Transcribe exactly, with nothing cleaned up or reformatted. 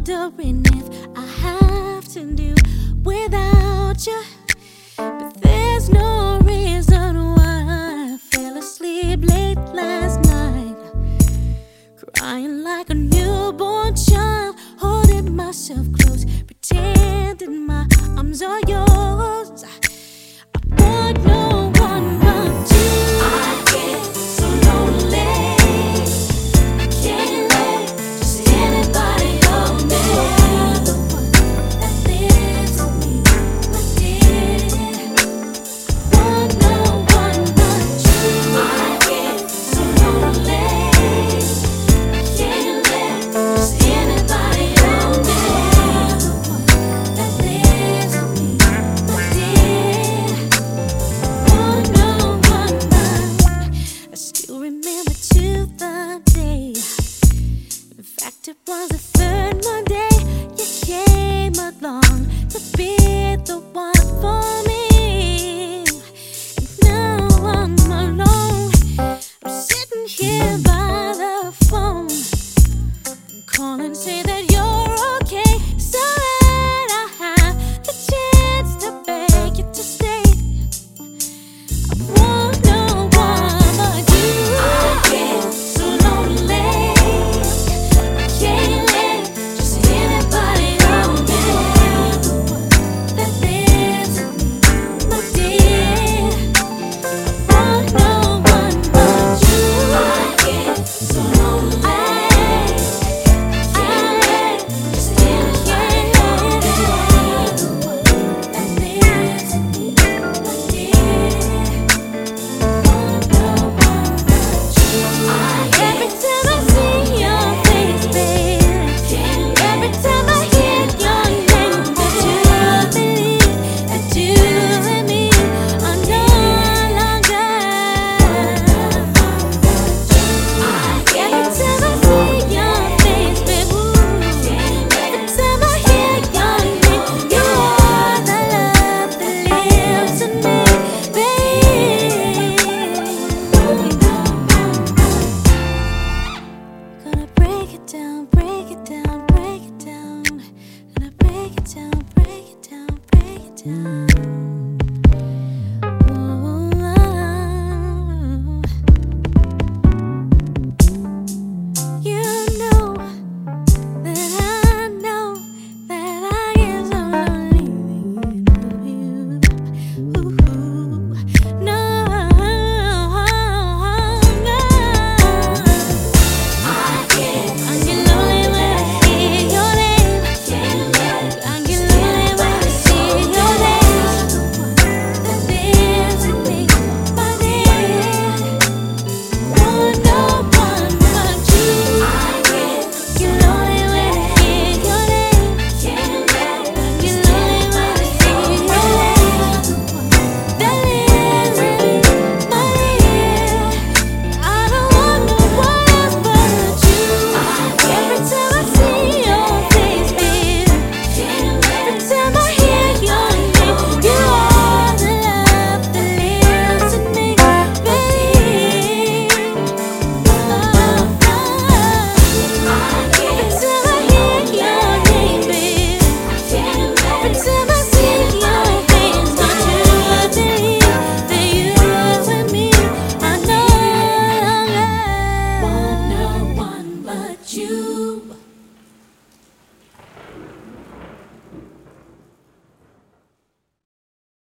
wondering if I have to do without you. But there's no reason why I fell asleep late last night, crying like a newborn child, holding myself close, pretending my arms are yours. I want no one but you. I get so lonely, I can't let just anybody hold me. You're the one that lives in me, my dear. I want no one but you. I get so lonely, I can't let just anybody hold me. You're the one that lives in me, my dear. Want no one but. I still remember to the day. In fact, it was the third Monday you came along to be the one for me.